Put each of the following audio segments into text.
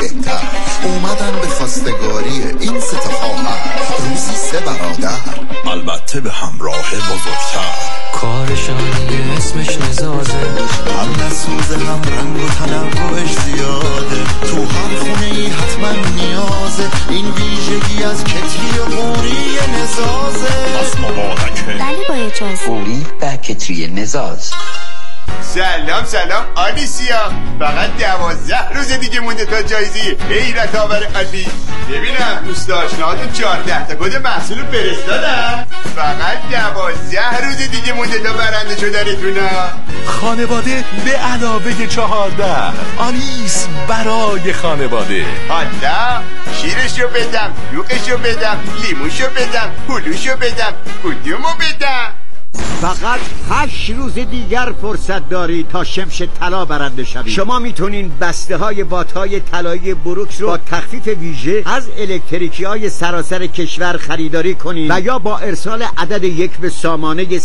بهتر اومدن به خواستگاری این سه تا خواهر، روزی سه برادر، البته به همراه بزرگتر. کارشان اسمش نزازه، هم نسوزه هم رنگ و تنوعش زیاده، تو هر خونه ای حتما نیازه، این ویژگی از کتری قوری نزازه. پس مبارکه ولی با اجازه قوری و کتری نزاز. سلام آلیسیا، فقط 12 روز دیگه مونده تا جایزه حیرت آور آلیس. ببینم دوست آشناهاتون 14 تا کد محصول فرستادن، فقط 12 روز دیگه مونده تا برنده شدنتونا. خانواده به علاوه 14، آلیس برای خانواده. حالا شیرشو بدم، یوقشو بدم، لیموشو بدم، هلوشو بدم، کدومو بدم؟ فقط 8 روز دیگر فرصت دارید تا شمش طلا برنده شوید. شما میتونین بسته های وات های طلایی بروکس رو با تخفیف ویژه از الکتریکی های سراسر کشور خریداری کنید و یا با ارسال عدد 1 به سامانه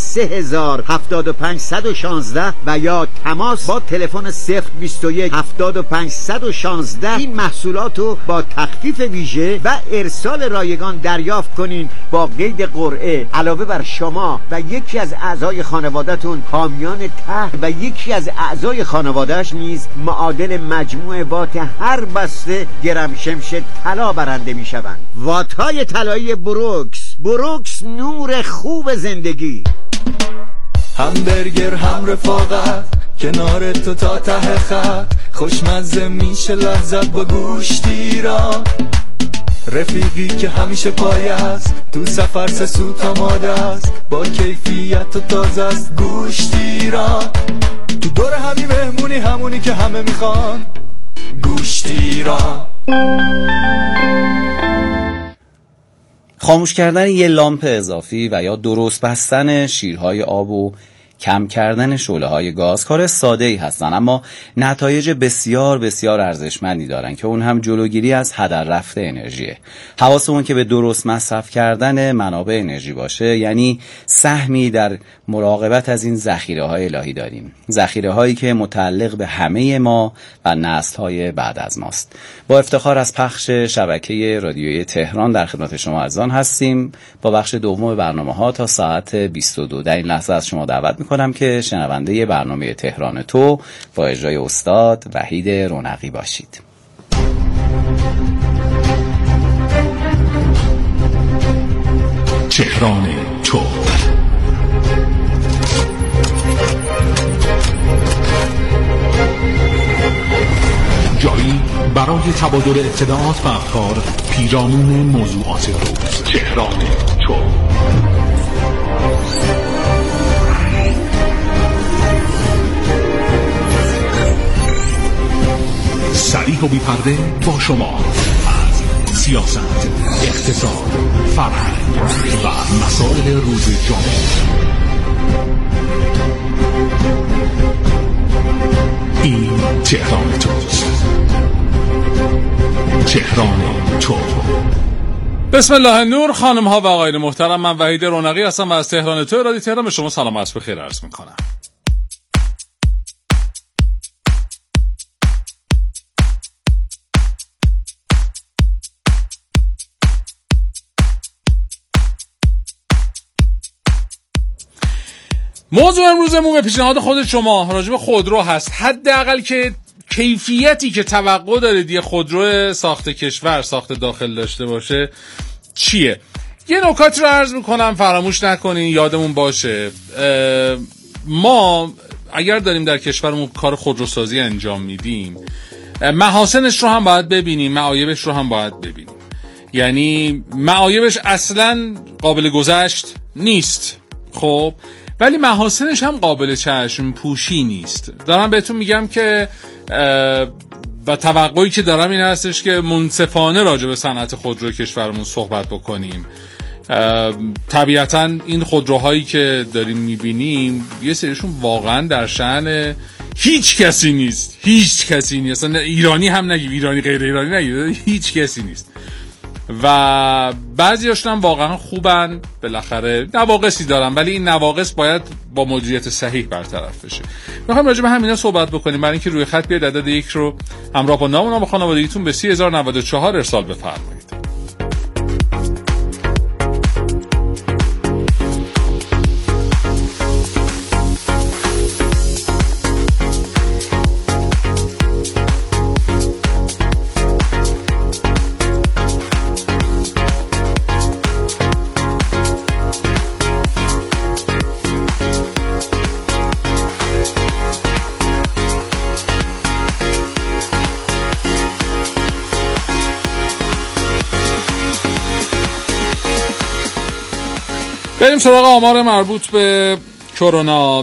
3075 و یا تماس با تلفن 021 75 116 این محصولات رو با تخفیف ویژه و ارسال رایگان دریافت کنین با قید قرعه. علاوه بر شما و یکی از اعضای خانواده‌تون حامیان طرح و یکی از اعضای خانواده‌اش نیز معادل مجموع وات هر بسته گرم شمش طلا برنده می‌شوند. وات‌های طلایی بروکس نور خوب زندگی. همبرگر هم رفاقت، کنار تو تا ته خط، خوشمزه میشه لذت با گوشتیرا، رفیقی که همیشه پای است، تو سفر سه سوت آماده است، با کیفیت و تازه است گوشتیرا، تو دور همی مهمونی همونی که همه میخوان، گوشتیرا. خاموش کردن یه لامپ اضافی و یا درست بستن شیرهای آب و کم کردن شعله‌های گاز کار ساده‌ای هستن، اما نتایج بسیار بسیار ارزشمندی دارن که اون هم جلوگیری از هدر رفته انرژیه. حواسمون که به درست مصرف کردن منابع انرژی باشه، یعنی سهمی در مراقبت از این ذخیره‌های الهی داریم، ذخیره‌هایی که متعلق به همه ما و نسل‌های بعد از ماست. با افتخار از پخش شبکه رادیویی تهران در خدمت شما عزیزان هستیم با بخش دوم برنامه‌ها تا ساعت 22. در این لحظه از شما دعوت می‌کنم که شنونده برنامه تهران تو با اجرای استاد وحید رونقی باشید. تهران تو. جایی برای تبادل اطلاعات و افکار پیرامون موضوعات روز. تهران تو. صریح و بی‌پرده با شما از سیاست، اقتصاد، فرهنگ و مسائل روز جامعه. این تهران توست. تهران تو. بسم الله النور. خانم ها و آقایان محترم، من وحید رونقی هستم و از تهران تو رادیو تهران به شما سلام عرض بخیر عرض میکنم. موضوع امروزمون به پیشنهاد خود شما راجع به خودرو هست. حداقل که کیفیتی که توقع دارید یه خودرو ساخت کشور، ساخت داخل داشته باشه چیه؟ یه نکاتی رو عرض میکنم فراموش نکنین، یادمون باشه ما اگر داریم در کشورمون کار خودروسازی انجام میدیم، محاسنش رو هم باید ببینیم، معایبش رو هم باید ببینیم. یعنی معایبش اصلا قابل گذشت نیست، خب، ولی محاسنش هم قابل چشم پوشی نیست. دارم بهتون میگم که و توقعی که دارم این هستش که منصفانه راجع به صنعت خودروی کشورمون صحبت بکنیم. طبیعتاً این خودروهایی که داریم میبینیم یه سریشون واقعاً در شأن هیچ کسی نیست، اصلا ایرانی هم نگیم، ایرانی غیر ایرانی نگیم، هیچ کسی نیست. و بعضیاشون هم واقعا خوبن، بالاخره نواقصی دارن ولی این نواقص باید با مدیریت صحیح برطرف بشه. میخوایم راجع به همینا صحبت بکنیم. برای اینکه روی خط بیاید عدد 1 رو همراه با نام و نام خانوادگیتون به 30094 ارسال بفرمایید. بریم سراغ آمار مربوط به کرونا.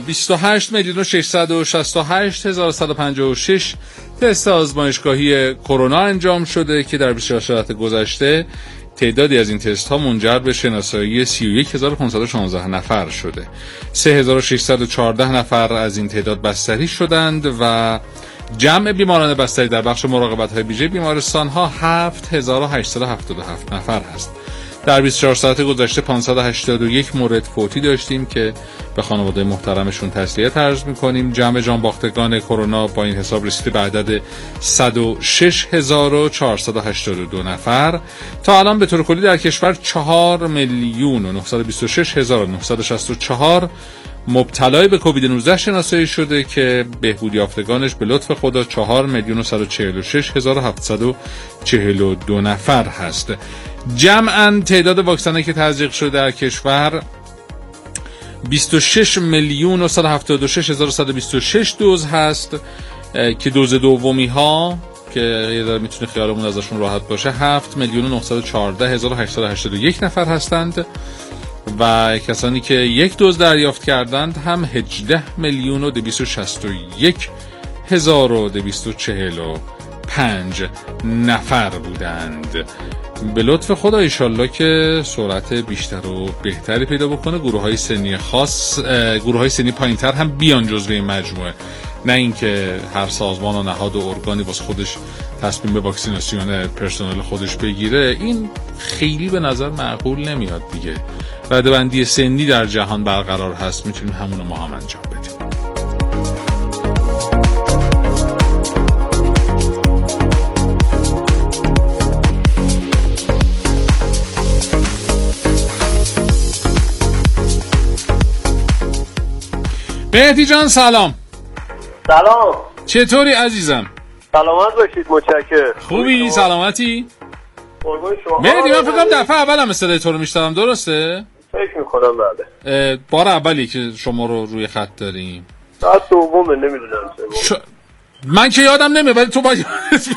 28,668,156 تست آزمایشگاهی کرونا انجام شده که در 24 ساعت گذشته تعدادی از این تست ها منجر به شناسایی 31,516 نفر شده. 3,614 نفر از این تعداد بستری شدند و جمع بیماران بستری در بخش مراقبت های ویژه بیمارستان ها 7,877 نفر هست. در 24 ساعت گذشته 581 مورد فوتی داشتیم که به خانواده محترمشون تسلیت عرض می‌کنیم. جمع جانباختگان کرونا با این حساب رسیده به عدد 106,482 نفر. تا الان به طور کلی در کشور 4,926,964 مبتلای به کووید 19 شناسایی شده که بهبود یافتگانش به لطف خدا 4,146,742 نفر هست. جمعاً تعداد واکسن‌هایی که تزریق شده در کشور 26,176,126 دوز هست که دوز دومی ها که یه ذره میتونه خیالمون ازشون راحت باشه 7,914,881 نفر هستند و کسانی که یک دوز دریافت کردند هم 18,261,245 نفر بودند. به لطف خدا ایشالله که سرعت بیشتر و بهتری پیدا بکنه، گروه‌های سنی خاص، گروه‌های سنی پایین‌تر هم بیان جزو این مجموعه، نه اینکه هر سازمان و نهاد و ارگانی واسه خودش تصمیم به واکسیناسیون پرسنل خودش بگیره. این خیلی به نظر معقول نمیاد دیگه. رده‌بندی سنی در جهان برقرار هست، میتونیم همون رو ما هم انجام بدیم. مهدی جان سلام. سلام. چطوری عزیزم؟ سلامت باشید، متشکرم. خوبی؟ سلامتی؟ قربون شما. مهدی من فکرم دفعه اولم صدای تو رو میشنوم، درسته؟ فکر میکنم بله. بار اولی که شما رو روی خط داریم. ساعت دومه، نمیدونم من که یادم نمیاد ولی تو باید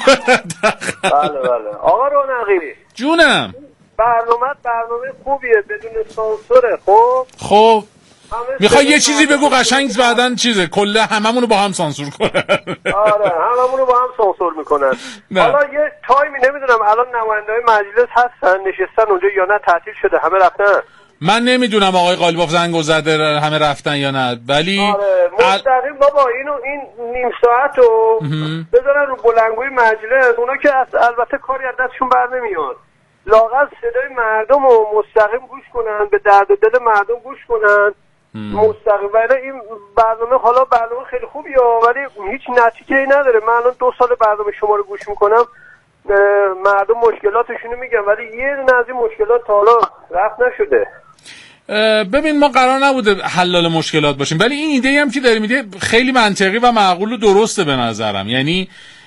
بله. آقا رونقی جونم، برنامه خوبیه بدون سانسوره. خب میخوای یه چیزی بگو قشنگ بعدن چیزه کله هممونو با هم سانسور کنن. آره هممونو با هم سانسور میکنن. حالا یه تایمی نمیدونم الان نماینده‌های مجلس هستن نشستن اونجا یا نه تعطیل شده همه رفتن؟ من نمیدونم آقای قالیباف زنگو زده همه رفتن یا نه، ولی آره مستقیم بابا این نیم ساعت رو بذارن رو بلندگوی مجلس. اونا که البته کاری از دستشون بر نمیاد، لااقل صدای مردم رو مستقیم گوش کنن، به درد و دل مردم گوش کنن مستقیم. ولی این برنامه خیلی خوبیه ولی هیچ نتیجه‌ای نداره. من الان 2 سال برنامه شما رو گوش میکنم، مردم مشکلاتشونو میگن ولی یه دونه از این مشکلات تا حالا رفع نشده. ببین ما قرار نبوده حلال مشکلات باشیم، ولی این ایده هم که داری میده خیلی منطقی و معقول و درسته به نظرم. یعنی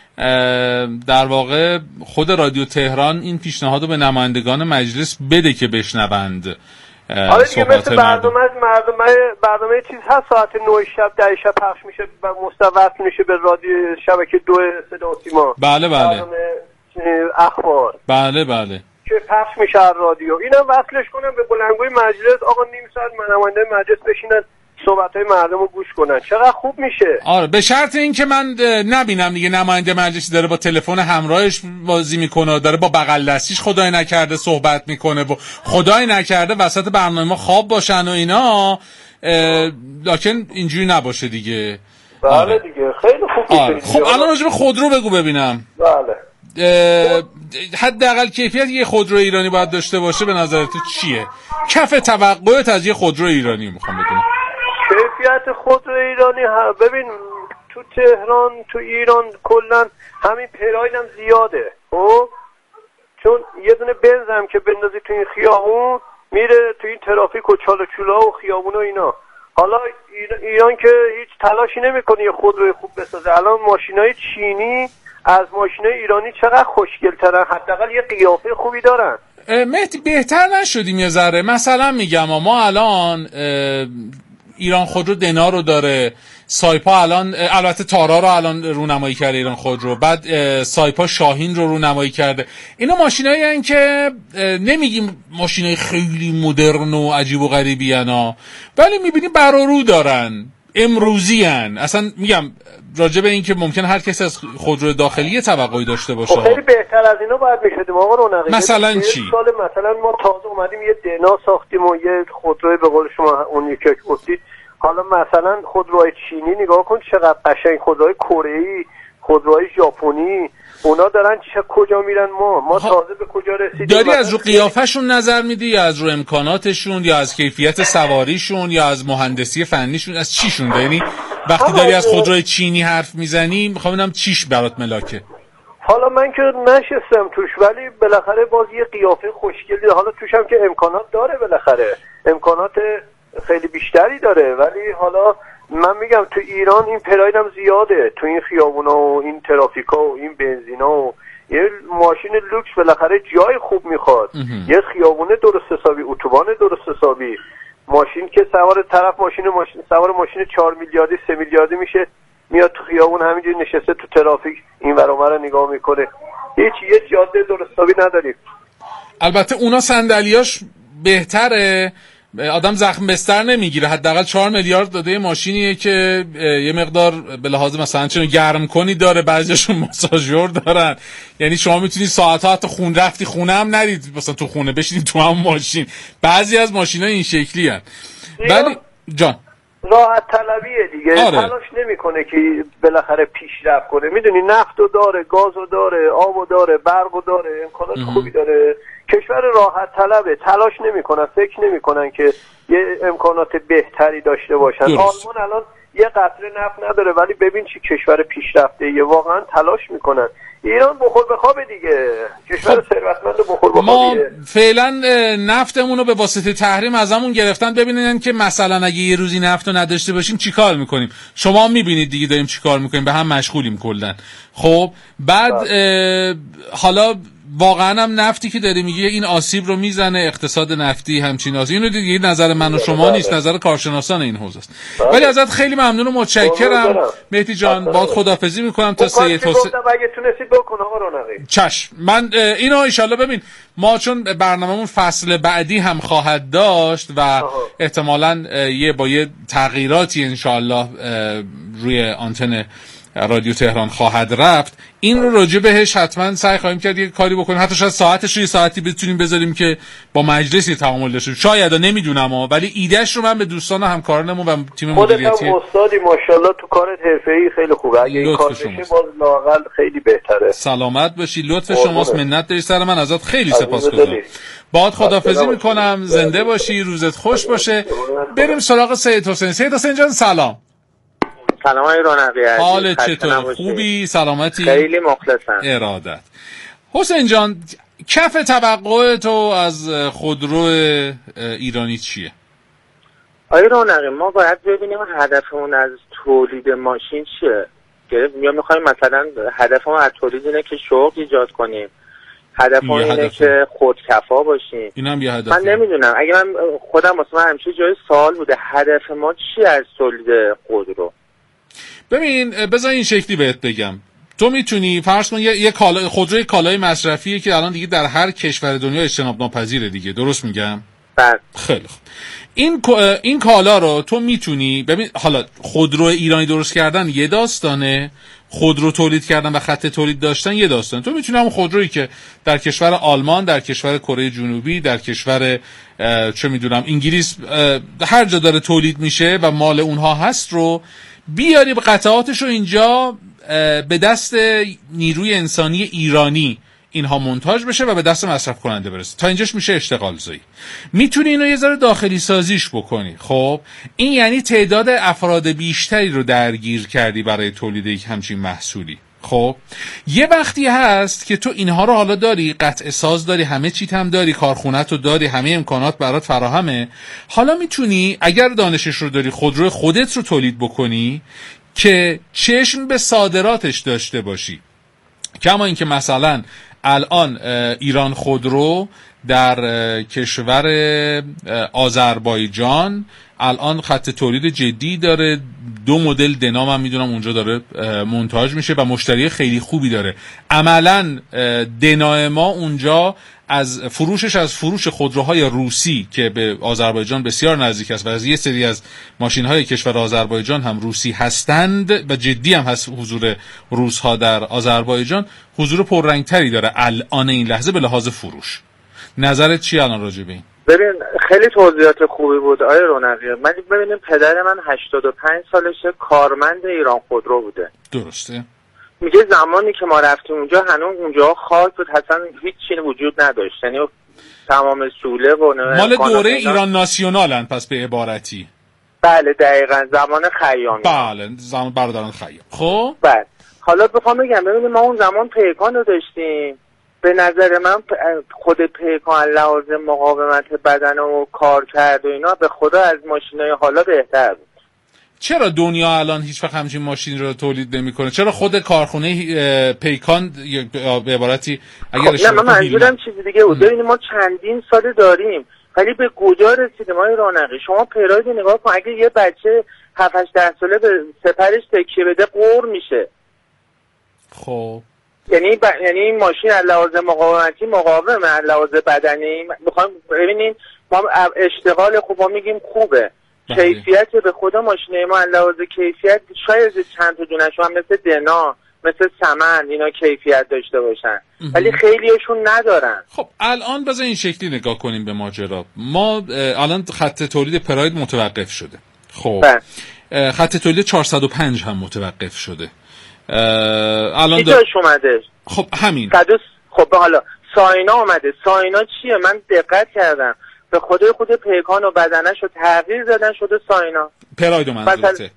در واقع خود رادیو تهران این پیشنهاد رو به نمایندگان مجلس بده که بشنوند. آره دیگه مثل برنامه چیز هست ساعت 9 شب 10 شب پخش میشه و مستوصل میشه به رادیو شبکه 2 صدا و سیما. بله اخبار بله که پخش میشه از رادیو. اینم وصلش کنم به بلندگوی مجلس. آقا نیم ساعت نماینده مجلس بشینن صحبت‌های مردم رو گوش کنن، چقدر خوب میشه. آره به شرط اینکه من نبینم دیگه نماینده مجلسی داره با تلفن همراهش بازی میکنه، داره با بغل دستیش خدای نکرده صحبت میکنه و خدای نکرده وسط برنامه ما خواب باشن و اینا، لکن اینجوری نباشه دیگه. بله دیگه خیلی خوب میشه. خب الان راجع به خودرو بگو ببینم. بله حداقل کیفیت یه خودرو ایرانی باید داشته باشه به نظر تو چیه؟ کف توقعت از یه خودرو ایرانی میخوام بدونم. کیفیت خودرو ایرانی ببین تو تهران تو ایران کلا همین پراید هم زیاده. خب چون یه دونه بنز هم که بندازی تو این خیابون میره تو این ترافیک و چال و چولا و خیابون و اینا. حالا ایران که هیچ تلاشی نمیکنه یه خودروی خوب بسازه. الان ماشینای چینی از ماشینای ایرانی چقدر خوشگل‌ترن، حداقل یه قیافه خوبی دارن. مهدی بهتر نشدیم یه ذره؟ مثلا میگم ما الان ایران خودرو دنا رو داره، سایپا الان البته تارا رو الان رونمایی کرده ایران خودرو، بعد سایپا شاهین رو رونمایی کرده. اینا ماشینایی هستن که نمیگیم ماشینای خیلی مدرن و عجیب و غریبی انا، ولی میبینی برارو دارن، امروزی هن. اصلا میگم راجع به این که ممکن هر کسی از خودرو داخلی توقعی داشته باشه. خیلی بهتر از اینا باید میشدیم آقا رونقی. مثلا چی؟ مثلا ما تازه اومدیم یه دنا ساختیم و یه خودروی به قول شما اون یکی که گفتید. حالا مثلا خودروهای چینی نگاه کن چقدر قشنگ، خودروهای کره‌ای، خودروهای ژاپنی، اونا دارن کجا میرن ما تازه به کجا رسیدیم. داری از رو قیافشون نظر میدی یا از رو امکاناتشون یا از کیفیت سواریشون یا از مهندسی فنیشون، از چیشون؟ یعنی وقتی داری از خودروی چینی حرف میزنی میخوام ببینم چیش برات ملاکه. حالا من که نشستم توش ولی بالاخره باز یه قیافه خوشگلی، حالا توش هم که امکانات داره، بالاخره امکانات خیلی بیشتری داره. ولی حالا من میگم تو ایران این پراید هم زیاده، تو این خیابونا و این ترافیکا و این بنزینا و یه ماشین لوکس بالاخره جای خوب میخواد. یه خیابونه درست حسابی، اتوبان درست حسابی، ماشین که سوار طرف سوار ماشین 4 میلیاردی 3 میلیاردی میشه، میاد تو خیابون همینجوری نشسته تو ترافیک این ور اون ور نگاه میکنه. یه جاده درست حسابی نداریم. البته اونا صندلیاش بهتره، آدم زخم بستر نمیگیره. حداقل 4 میلیارد داده ماشینیه که یه مقدار به لحاظ مثلا چون گرم کنی داره، بعضیشون ماساژور دارن، یعنی شما میتونی ساعت‌ها حتی خون رفتی خونه هم نرید مثلا تو خونه بشینید تو هم ماشین. بعضی از ماشینا این شکلی هستن. ولی جان راحت طلبیه دیگه. آره. تلاش نمیکنه که بالاخره پیشرفت کنه. میدونی نفتو داره، گازو داره، آبو داره، برقو داره، امکانات خوبی داره. کشور راحت طلبه، تلاش نمیکنن، فکر نمیکنن که یه امکانات بهتری داشته باشن. آلمان الان یه قطره نفت نداره ولی ببین چی کشور پیشرفته یه، واقعا تلاش میکنن. ایران بخور بخوابه دیگه، کشور ثروتمند بخور بخوابه. ما فعلا نفتمون رو به واسطه تحریم ازمون گرفتن. ببینین که مثلا اگه یه روزی نفت رو نداشته باشیم چیکار میکنیم. شما میبینید دیگه داریم چیکار میکنیم، به هم مشغولیم کلا. خب بعد حالا واقعا هم نفتی که داری میگه این آسیب رو میزنه، اقتصاد نفتی همچین آسیب. اینو دیگه نظر من و شما نیست، نظر کارشناسان این حوزه است. ولی ازت خیلی ممنون و متشکرم مهدی جان. باهات خداحافظی میکنم تا سه توسعه. اگه تونستی بکن آقا رونقی. چشم. من اینو ان شاءالله ببین ما چون برنامه‌مون فصل بعدی هم خواهد داشت و احتمالاً با یه تغییراتی ان شاءالله روی آنتن رادیو تهران خواهد رفت، این رو راجع بهش حتما سعی خواهیم کرد یه کاری بکنیم. حتی شاید ساعتش رو یه ساعتی بتونیم بذاریم که با مجلسی تعامل داشته. شاید نمیدونم ولی ایدهش رو من به دوستان و همکارانمون و تیم مدیریتی. خودت هم استادی ماشاءالله تو کارت حرفه‌ای خیلی خوبه. اگه این کار بشه باز لااقل خیلی بهتره. سلامت باشی. لطف شماست، منت داری سر من، ازت خیلی سپاسگزارم. باهات خداحافظی میکنم. زنده باشی، روزت خوش باشه. بریم سراغ سید حسین. سید حسین جان سلام. سلام های رونقی عزیز. حالت چطور؟ خوبی؟ سلامتی؟ خیلی مخلصم. ارادت. حسین جان کف توقع تو از خودرو ایرانی چیه؟ آقای رونقی ما باید ببینیم هدفمون از تولید ماشین چیه. یا میخوایم مثلا هدفمون از تولید اینه که شوق ایجاد کنیم، هدفمون اینه که خودکفا باشیم. اینم یه هدف. من نمیدونم، اگه من خودم واسه من همیشه جای سوال بوده هدف ما چی از تولید خودرو. ببین بذار این شکلی بهت بگم. تو میتونی فرض کن یه خودروی کالای مصرفیه که الان دیگه در هر کشور دنیا اجتناب ناپذیره دیگه، درست میگم؟ بله. خیلی خوب. این کالا رو تو میتونی ببین. حالا خودرو ایرانی درست کردن یه داستانه، خودرو تولید کردن و خط تولید داشتن یه داستان. تو میتونی همون خودرویی که در کشور آلمان، در کشور کره جنوبی، در کشور چه میدونم انگلیس، هر جا داره تولید میشه و مال اونها هست رو بیاری به قطعاتش رو اینجا به دست نیروی انسانی ایرانی اینها مونتاژ بشه و به دست مصرف کننده برسه. تا اینجاش میشه اشتغال زایی. میتونی اینو یه ذره داخلی سازیش بکنی. خب این یعنی تعداد افراد بیشتری رو درگیر کردی برای تولید یک همچین محصولی. خب یه وقتی هست که تو اینها رو حالا داری، قطع ساز داری، همه چیت هم داری، کارخونت رو داری، همه امکانات برات فراهمه. حالا میتونی اگر دانشش رو داری خودرو خودت رو تولید بکنی که چشم به صادراتش داشته باشی. کما اینکه مثلا الان ایران خودرو در کشور آذربایجان الان خط تولید جدی داره، 2 مدل دنا من میدونم اونجا داره مونتاژ میشه و مشتری خیلی خوبی داره. عملا دنا ما اونجا از فروش خودروهای روسی که به آذربایجان بسیار نزدیک است و از یه سری از ماشین‌های کشور آذربایجان هم روسی هستند و جدی هم هست حضور روس‌ها در آذربایجان، حضور پررنگتری داره الان این لحظه به لحاظ فروش. نظرت چیه الان راجع به این؟ ببین خیلی توضیحات خوبی بود آقای رونقی. من ببینیم پدر من 85 سالشه، کارمند ایران خودرو بوده. درسته. میگه زمانی که ما رفتیم اونجا هنوز اونجا خاک بود، اصلا هیچ چیزی وجود نداشت، یعنی تمام سوله و مال دوره ایران ناسیونالن پس به عبارتی. بله دقیقاً زمان خیامی. بله زمان برادران خیام. خب بله حالا بخوام بگم ببینید ما اون زمان پیکان رو داشتیم. به نظر من خود پیکان لحاظ مقاومت بدن و کار کرد و اینا به خدا از ماشینای حالا بهتر بود. چرا دنیا الان هیچ وقت همچین ماشین رو تولید نمیکنه؟ چرا خود کارخونه پیکان به عبارتی اگر نه من منظورم چیز دیگه بود. ببینید ما چندین سال داریم ولی به کجا رسیدیم آقای رونقی؟ شما پراید نگاه کن، اگه یه بچه 7-8 ساله به سپرش تکیه بده قور میشه. خب یعنی این ماشین از لحاظ مقاومتی مقاومه، از لحاظ بدنی میخوایم ببینین ما اشتغال خوب ما میگیم خوبه. کیفیت به خدا ماشینه ما از لحاظ کیفیت شاید چند تا دونه‌شون هم مثل دنا مثل سمن اینا کیفیت داشته باشن ولی خیلیشون ندارن. خب الان بذار این شکلی نگاه کنیم به ماجرا. ما الان خط تولید پراید متوقف شده. خب خط تولید 405 هم متوقف شده. الان چیزاش اومده. خب همین. خب حالا ساینا اومده. ساینا چیه؟ من دقت کردم به خودی خود پیکان و بدنش رو تغییر دادن شده ساینا. پرایدو منظورته؟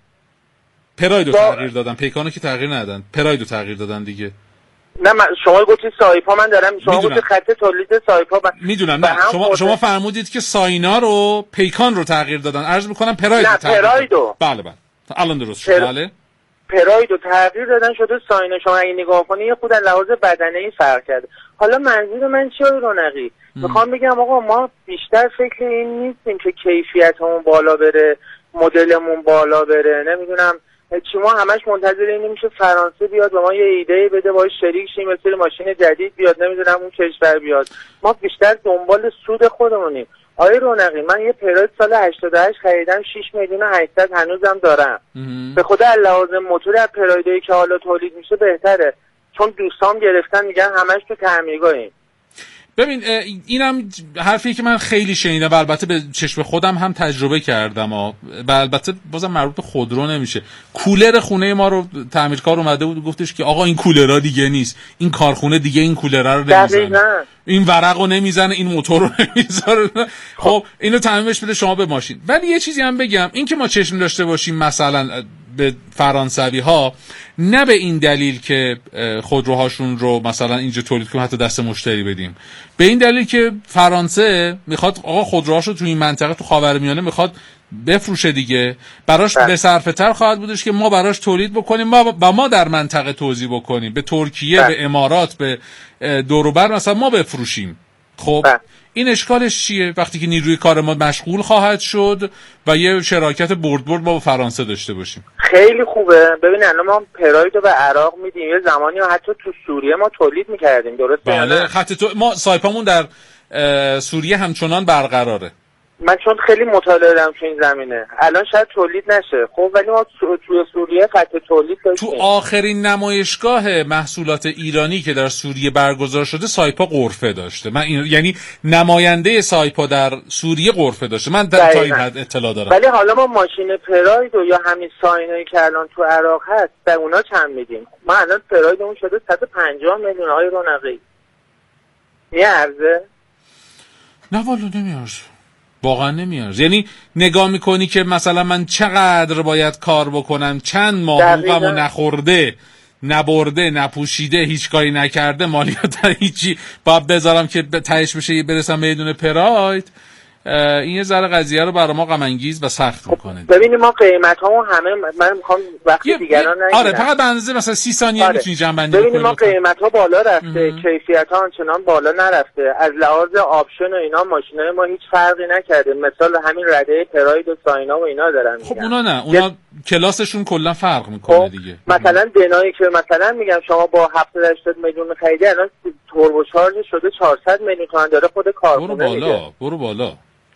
پرایدو تغییر دادن، پیکانو که تغییر ندادن، پرایدو تغییر دادن دیگه. نه شما گفتی سایپا، من دارم شما گفتی خط تولید سایپا میدونم. نه شما فرمودید که ساینا رو پیکان رو تغییر دادن. عرض میکنم پرایدو تغییر پرایدو. بله الان درست شد. بله پراید رو تغییر دادن شده ساینا. شما اگه نگاه کنی یه خود لحاظ بدنه‌ای فرق کرده. حالا منظور من چیه رونقی؟ میخوام بگم آقا ما بیشتر فکر این نیستیم که کیفیتمون بالا بره، مدلمون بالا بره، نمیدونم چی. ما همش منتظر اینیم که فرانسه بیاد و ما یه ایده بده باهاش شریک شیم، مثل ماشین جدید بیاد، نمیدونم اون کشور بیاد. ما بیشتر دنبال سود خودمونیم. آقای رونقی من یه پراید سال 88 خریدم 6,800,000 هنوزم دارم. به خدا لحاظ موتور از پرایدایی که حالا تولید میشه بهتره، چون دوستام گرفتن میگن همش تو تعمیرگاهیم. ببین اینم حرفی که من خیلی شنیدم و البته به چشم خودم هم تجربه کردم و البته بازم مربوط به خودرو نمیشه. کولر خونه ما رو تعمیرکار اومده بود و گفتش که آقا این کولرها دیگه نیست، این کارخونه دیگه این کولرها رو نمیزنه، این ورقو نمیزنه، این موتور رو نمیذاره. خب اینو تعمیرش بده شما به ماشین. ولی یه چیزی هم بگم، این که ما چشم داشته باشیم مثلا به فرانسوی ها نه به این دلیل که خودروهاشون رو مثلا اینجا تولید کنیم حتی دست مشتری بدیم، به این دلیل که فرانسه میخواد آقا خودروهاشو تو این منطقه تو خاورمیانه میخواد بفروشه دیگه، براش به صرفه تر خواهد بودش که ما براش تولید بکنیم و ما در منطقه توزیع بکنیم، به ترکیه به امارات به دور و بر مثلا ما بفروشیم. خب این اشکالش چیه وقتی که نیروی کار ما مشغول خواهد شد و یه شراکت برد با فرانسه داشته باشیم؟ خیلی خوبه. ببین الان ما پراید رو به عراق میدیم، یه زمانی حتی تو سوریه ما تولید میکردیم. درسته؟ بله ما سایپامون در سوریه همچنان برقراره. من چون خیلی مطالعه دارم تو این زمینه، الان شاید تولید نشه خب، ولی ما توی سوریه خط تولید داشتیم. تو آخرین نمایشگاه محصولات ایرانی که در سوریه برگزار شده سایپا غرفه داشته. من یعنی نماینده سایپا در سوریه غرفه داشته. من تا این حد اطلاع دارم. ولی حالا ما ماشین پراید یا همین ساینایی که الان تو عراق هست به اونا چند میدیم؟ ما الان پرایدمون شده 150 میلیون آقای رونقی. این ارزه؟ نه والا نمیارزه، واقعا نمیارزه. یعنی نگاه میکنی که مثلا من چقدر باید کار بکنم، چند ماه حقوقمو نخورده، نبرده، نپوشیده، هیچ کاری نکرده، مالیات هیچی باید بذارم که تهش بشه برسم به یه دونه پراید. این یه ذره قضیه رو برای ما غم انگیز و سخت میکنه. ببینید ما قیمتامون همه، من میخوام وقتی دیگران نگیرم. آره فقط به اندازه مثلا 30 ثانیه میتونی جنبندی کنی. ببینید ما قیمت‌ها بالا رفته، کیفیت‌ها آنچنان بالا نرفته. از لحاظ آپشن و اینا ماشینای ما هیچ فرقی نکرده. مثال همین رده پراید و ساینا و اینا دارن میگن. خب اونا نه، اونا کلاسشون کلا فرق میکنه دیگه. مثلا دنایی که مثلا میگم شما با 70 80 میلیون خریدی، الان توربو شارژ شده 400 میلیون تومان داره خود کارخونه میگه. برو بالا.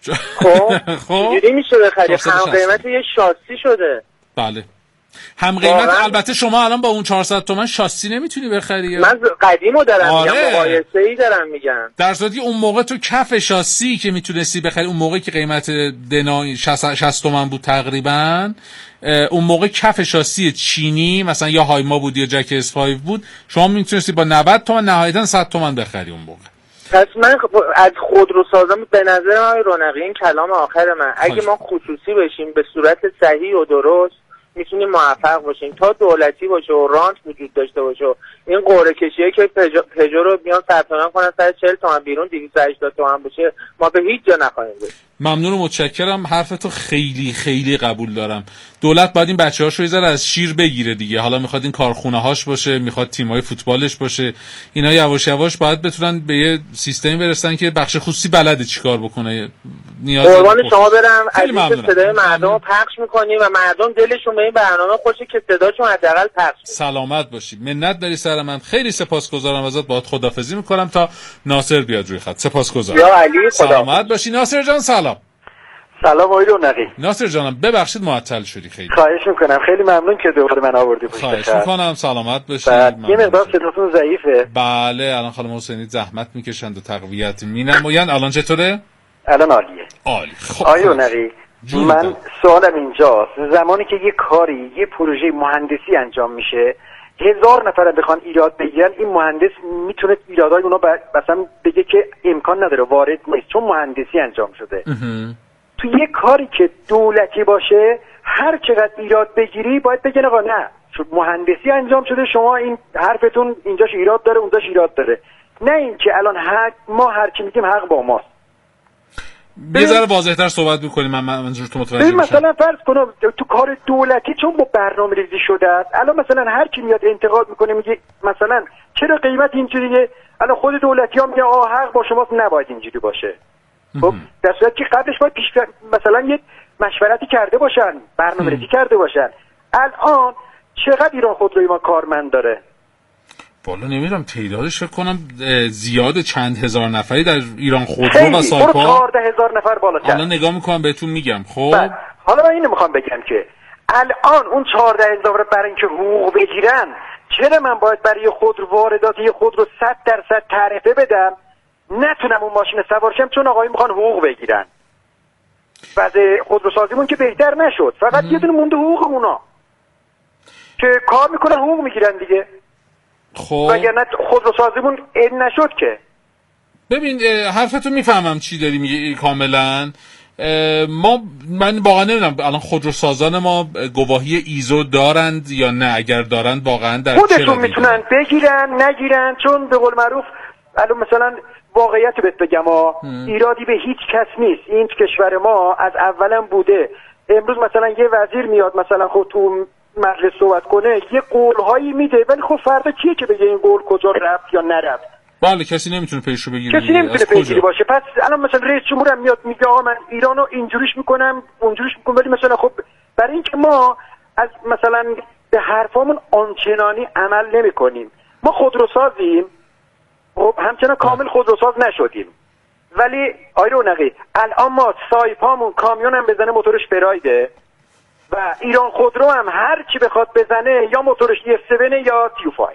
خب چجوری میشه بخری؟ هم قیمت یه شاسی شده. بله هم قیمت. البته شما الان با اون 400 تومن شاسی نمیتونی بخری. من قدیمو دارم میگم، مقایسه‌ای دارم میگم. در صورتی اون موقع تو کف شاسی که میتونستی بخری، اون موقعی که قیمت دنا 60 تومن بود تقریبا، اون موقع کف شاسی چینی مثلا یا هایما بود یا جک اس 5 بود، شما میتونستی با 90 تومن نهایتا 100 تومن بخری اون موقع. پس من از خودروسازان به نظر من رونقی، این کلام آخر من، اگه ما خصوصی بشیم به صورت صحیح و درست میتونیم موفق باشیم. تا دولتی باشه و رانت وجود داشته باشه و این قرعه کشیه که پژو رو بیان ثبت کنن سر 40 تومن بیرون 280 تومن باشه، ما به هیچ جا نخواهیم رسید. ممنون و متشکرم، حرفتو خیلی خیلی قبول دارم. دولت باید این بچه‌هاشو یه ذره از شیر بگیره دیگه. حالا میخواد این کارخونه‌هاش باشه، میخواد تیم‌های فوتبالش باشه، اینا یواش یواش باید بتونن به یه سیستمی برسن که بخش خصوصی بلده چیکار بکنه. قربان شما برم، از صدای مردم رو پخش می‌کنی و مردم دلشون به این برنامه خوشه که صداشون حداقل پخش بشه. سلامت باشی. منت داری سر من. خیلی سپاسگزارم ازت. باهات خداحافظی می‌کنم تا ناصر بیاد روی خط. سپاسگزارم. یا علی، سلامت باشی. ناصر جان سلام. سلام آقای رونقی. ناصر جانم ببخشید معطل شدی خیلی. خواهش میکنم، خیلی ممنون که دوباره من آوردی پشت خواهش میکنم. سلامت باشی. یه مقدار صداتون ضعیفه. بله الان خانم حسینی زحمت میکشند و تقویت مینمایند. الان چطوره؟ الان عالیه. عالی. خب آقای رونقی، من سوالم اینجاست، زمانی که یه کاری، یه پروژه مهندسی انجام میشه، 1000 نفر بخوان ایراد بگیرن، این مهندس میتونه ایرادای اونا مثلا بگه که امکان نداره، وارد نیست، چون مهندسی انجام شده. تو یه کاری که دولتی باشه، هر چقدر ایراد بگیری باید بگن آقا نه، چون مهندسی انجام شده، شما این حرفتون اینجاش ایراد داره اونجاش ایراد داره. نه این که الان ما هر کی میگیم حق با ماست. یه ذره واضح‌تر صحبت می‌کنیم، من منظورتون متوجه میشم. مثلا فرض کنم تو کار دولتی چون با برنامه‌ریزی شده است، الان مثلا هر کی میاد انتقاد میکنه میگه مثلا چرا قیمت اینجوریه، الان خود دولتی‌ها میگن حق با شماست، نباید اینجوری باشه. خب در صورتی که قبلش باید مثلا یه مشورتی کرده باشن، برنامه‌ریزی کرده باشن. الان چقدر ایران خودروی ما کارمند داره؟ والا نمیدونم تعدادش، فکر کنم زیاد، چند هزار نفری در ایران خودرو و سایپا. 14000 نفر بالاتر. حالا نگاه میکنم بهتون میگم. خب حالا من اینو میخوام بگم که الان اون 14000 رو برای اینکه حقوق بگیرن، چرا من باید برای خودرو واردات یه خودرو 100% تعرفه بدم، نتونم اون ماشین سوار شم چون آقایی میخوان حقوق بگیرن؟ وضع خودروسازیمون که بهتر نشد، فقط یه دونه مونده حقوق اونا که کار میکنن حقوق میگیرن دیگه. خب وگرنه خودروسازیمون این نشد که. ببین حرفتو میفهمم چی داری میگی کاملا. من واقعا نمیدونم الان خودروسازان ما گواهی ایزو دارند یا نه، اگر دارند واقعا در خودشون میتونن بگیرن نگیرن، چون به قول معروف الان مثلا واقعیت بهت بگم ایرادی به هیچ کس نیست. این کشور ما از اولا بوده. امروز مثلا یه وزیر میاد مثلا خود تو مجلس صحبت کنه، یه قولهایی میده، ولی خب فردا کیه که بگه این قول کجا رفت یا نرفت؟ بله کسی نمیتونه پیشو بگیره. کسی نمیتونه پیگیری باشه. پس الان مثلا رئیس جمهورم میاد میگه آقا من ایرانو اینجوریش میکنم اونجوریش میکنم، ولی مثلا خب برای اینکه ما از مثلا به حرفامون آنچنانی عمل نمیکنیم، ما خودروسازیم، خب همچنان کامل خودروساز نشدیم، ولی آقای رونقی الان ما سایپامون کامیونم بزنه موتورش برایده و ایران خودرو هم هر کی بخواد بزنه یا موتورش F7 یا TU5.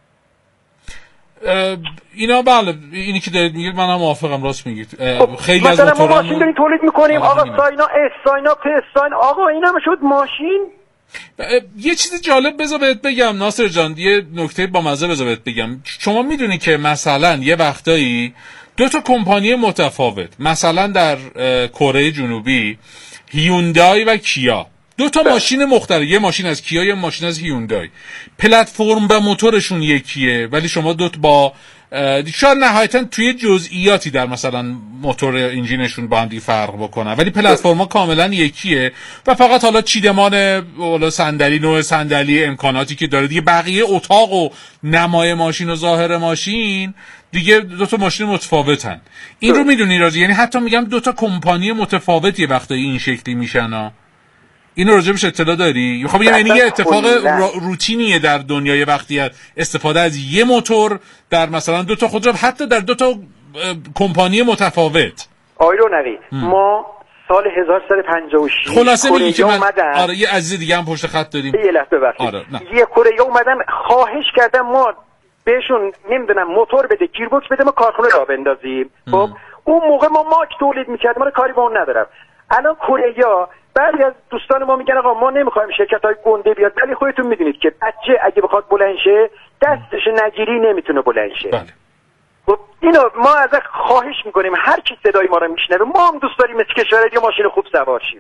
اینا بله، اینی که دارید میگید منم موافقم، راست میگید. خیلی مثلا ما ماشین داریم تولید میکنیم، آقا ساینا اس، ساینا پس، ساینا، آقا اینا هم شد ماشین. یه چیز جالب بذار بهت بگم ناصر جان، یه نکته با مزه بذار بهت بگم. شما میدونی که مثلا یه وقتایی دو تا کمپانی متفاوت، مثلا در کره جنوبی هیوندای و کیا، دو تا ماشین مختلف، یه ماشین از کیا یه ماشین از هیوندای، پلتفرم و موتورشون یکیه، ولی شما دوت با شاید نهایتا توی جزئیاتی در مثلا موتور انجینشون با هم دیگه فرق بکنن، ولی پلتفرما کاملا یکیه و فقط حالا چیدمان حالا صندلی، نوع صندلی، امکاناتی که داره دیگه، بقیه اتاق و نمای ماشین و ظاهر ماشین دیگه دو تا ماشین متفاوتن. این رو میدونی راجع، یعنی حتی میگم دو تا کمپانی متفاوت یه وقتایی این شکلی میشن ها. اینو راجبش اطلاع داری؟ خب یعنی یه اتفاق روتینیه در دنیای وقتی استفاده از یه موتور در مثلا دو تا خودرو، حتی در دو تا کمپانی متفاوت. آقای رونقی ما سال 1356 خلاصه میگی که من آره یه عزیز دیگه هم پشت خط داریم. یه لحظه ببخشید. یه کره اومدن خواهش کردم ما بهشون نمیدونم موتور بده، گیربکس بده، ما کارخونه راه بندازیم. خب اون موقع ما ماک تولید می‌کردیم، ما کاری با اون ندارم. الان کره‌یا بعضی از دوستان ما میگن آقا ما نمیخوایم شرکت‌های گنده بیاد، ولی خودتون میدونید که بچه اگه بخواد بلند شه دستش نگیری نمیتونه بلند شه. بله. خب اینو ما ازش خواهش میکنیم، هر کی صدای ما رو میشنوه، ما هم دوست داریم مثل کشور دیگه ماشین خوب سوار شیم.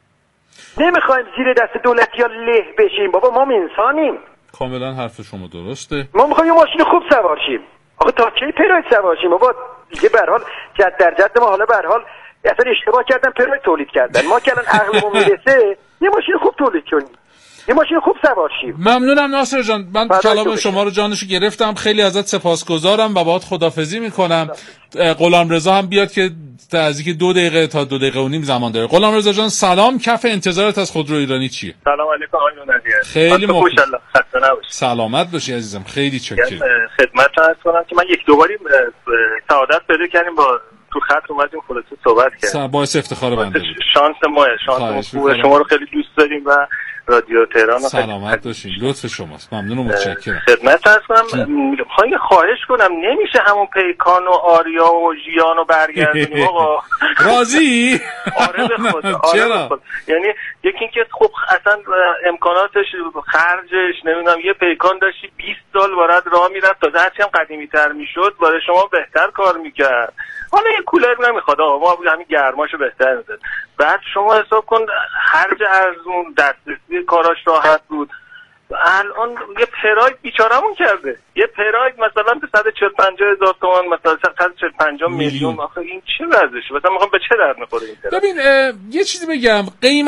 نمیخوایم زیر دست دولتی‌ها له بشیم، بابا ما انسانیم. کاملا حرف شما درسته. ما میخوایم یه ماشین خوب سوار شیم. آخه تا کی پراید سوار شیم بابا؟ دیگه به هر حال جد ما حالا به هر حال اصلا اشتباه کردن، پراید تولید کردن. ما که الان عقلمون میرسه یه ماشین خوب تولید کنیم، یه ماشین خوب سوار شیم. ممنونم ناصر جان، من کلام شما رو جانشو گرفتم، خیلی ازت سپاسگزارم و باهات خداحافظی میکنم. غلامرضا هم بیاد که نزدیک 2 دقیقه تا 2 دقیقه و نیم زمان داره. غلامرضا جان سلام، کف انتظارت از خودرو ایرانی چیه؟ سلام علیکم آقای نوری. خیلی مخلصم، خسته نباشید. سلامت باشی عزیزم، خیلی چاکرم. خدمت عرض کنم که من یک دو باری سعادت پیدا کردیم با تو خط اومدیم خلاصه صحبت کردیم. باعث افتخار بنده بود. شانس خوبه، شما رو خیلی دوست داریم و رادیو تهران رو سلامت باشین. لطف شماست، ممنون و متشکرم. خدمت عرض کنم میخوام خواهش کنم، نمیشه همون پیکان و آریا و ژیان رو برگردونیم آقا؟ راضی؟ آره به خدا. چرا؟ یعنی یکی اینکه خب اصلا امکاناتش، خرجش نمیدونم، یه پیکان داشتی 20 سال وارد راه میرفت، تازه هرچی هم قدیمی‌تر میشد برای شما بهتر کار میکرد. حالا یه کولر نمیخواد آقا، ما همین گرماشو بهتر می‌داد. بعد شما حساب کن خرج ارزون، دسترسی کاراش راحت بود. الان یه پراید بیچارمون کرده، یه پراید مثلا به 145 هزار تومان، مثلا 145 میلیون. آخه این چه وضعشه؟ مثلا میخوام به چه درد میخوره این پراید؟ ببین یه چیزی بگم،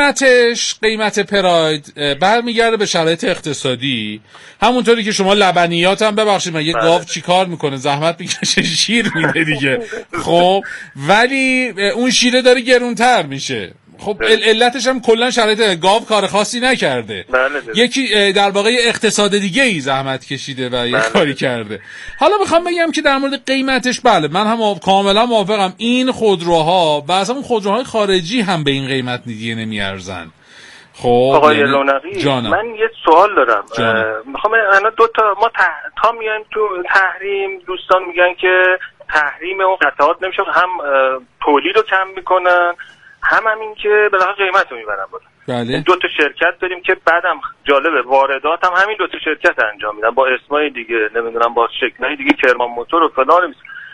قیمت پراید برمیگرده به شرایط اقتصادی. همونطوری که شما لبنیات هم ببخشید من یه گاو چیکار میکنه، زحمت میکشه شیر میده دیگه. خب ولی اون شیره داره گرونتر میشه. خب علتش هم کلا شرایط، گاو کار خاصی نکرده. یکی در واقع اقتصاد دیگه ای زحمت کشیده و یه کاری کرده. حالا میخوام بگم که در مورد قیمتش بله من هم کاملا موافقم، این خودروها و اصلا اون خودروهای خارجی هم به این قیمت دیگه نمیارزن. خب آقای لونقی من یه سوال دارم، میخوام الان دو تا ما تا میایم تو تحریم، دوستان میگن که تحریم اون قطعات نمیشه، هم تولید رو کم میکنن، همین که بالاخره قیمت رو میبرن بالا. بله. دو تا شرکت داریم که بعدم جالبه واردات هم همین دو تا شرکت انجام میدن با اسمای دیگه، نمیدونم با شکلای دیگه، کرمان موتور و فلان،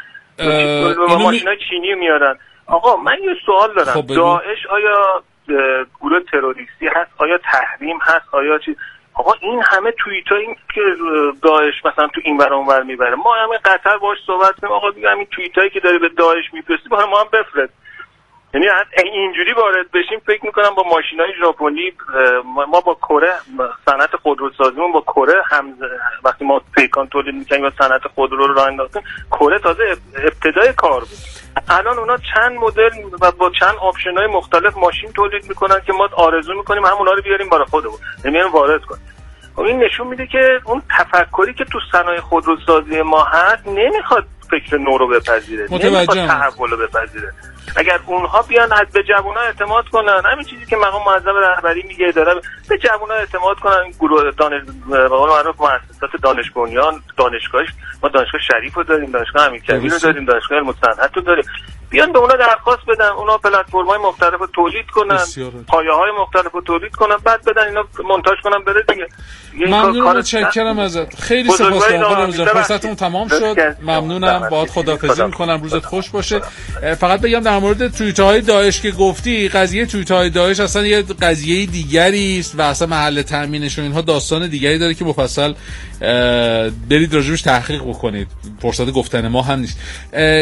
ماشینای چینی میارن. آقا من یه سوال دارم، خب داعش آیا گروه تروریستی هست؟ آیا تحریم هست؟ آیا چی؟ آقا این همه توییتایی که داعش مثلا تو این ور اون ور میبره، ما همه قطر باهاش صحبت کنیم، آقا میگم این توییتایی که داره به داعش میفرستی برای ما هم بفرست. یعنی اینجوری وارد بشیم فکر میکنم با ماشینای ژاپنی، ما با کره صنعت خودروسازیمون با کره وقتی ما پیکان تولید میکنیم و صنعت خودرو رو راه انداختیم، کره تازه ابتدای کار بود. الان اونا چند مدل و با چند آپشن‌های مختلف ماشین تولید میکنن که ما آرزو میکنیم همونا رو بیاریم برای خودمون، نمیاریم وارد کنیم. این نشون میده که اون تفکری که تو صنایع خودروسازی ما هست نمیخواد فکر نو رو بپذیره، نمیخواد تحول رو بپذیره. اگر اونها بیان به جوونا اعتماد کنن، همین چیزی که مقام معظم رهبری میگه داره، به جوونا اعتماد کنن، گروه به قول معروف مؤسسات دانش بنیان، دانشگاهش، ما دانشگاه شریف رو داریم، دانشگاه امیرکبیر رو داریم، دانشگاه علم و صنعت رو داریم، بیان به اونا درخواست بدن، اونا پلتفرم‌های مختلف رو تولید کنن، پایه‌های مختلف رو تولید کنن، بعد بدن اینا مونتاژ کنن بره دیگه. ممنونم، متشکرم ازت، خیلی سپاسگزارم. فرصتمون تمام شد. ممنونم، باهات خداحافظی میکنم، روزت خوش باشه. فقط بگم در مورد توییت‌های داعش که گفتی، قضیه توییت‌های داعش اصلا یه قضیه دیگری است و اصلا محل تامینش و اینها داستان دیگری داره که مفصل برید راجبش تحقیق بکنید. فرصت گفتن ما هم نیست.